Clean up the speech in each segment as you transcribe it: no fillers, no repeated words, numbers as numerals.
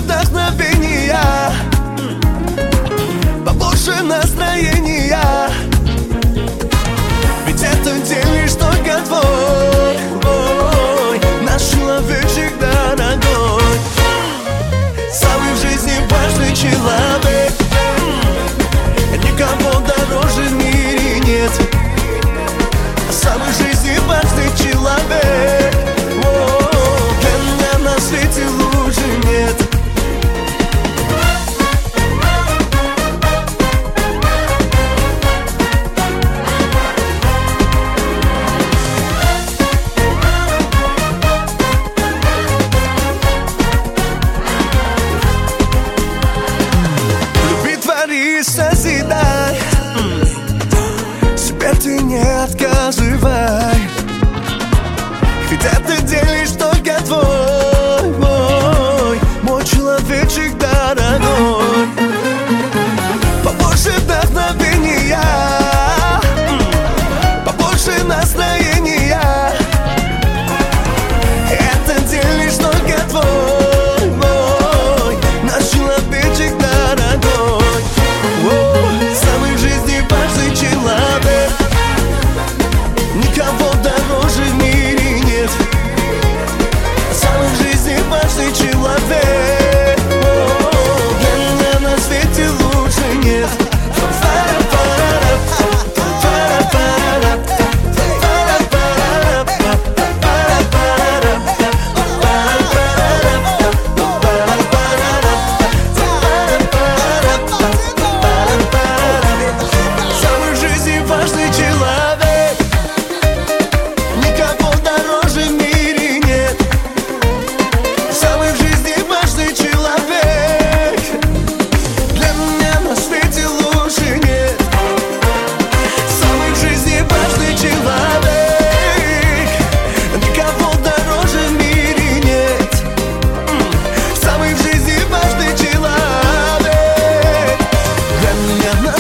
вдохновения, побольше настроения. Ведь этот день лишь только твой, наш человечек дорогой, самый в жизни важный человек. Никого дороже в мире нет, самый в жизни важный человек. Для меня на свете лучше нет. Созидай, себе ты не отказывай, ведь этот день лишь только твой, мой человечек дорогой. Побольше вдохновения, побольше настроения. Этот день лишь только твой, наш человечек дорогой. Самый в жизни важный человек, никого дороже в мире нет, самый в жизни важный человек. Для меня на свете лучше нет.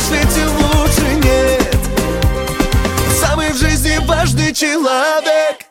Важный человек.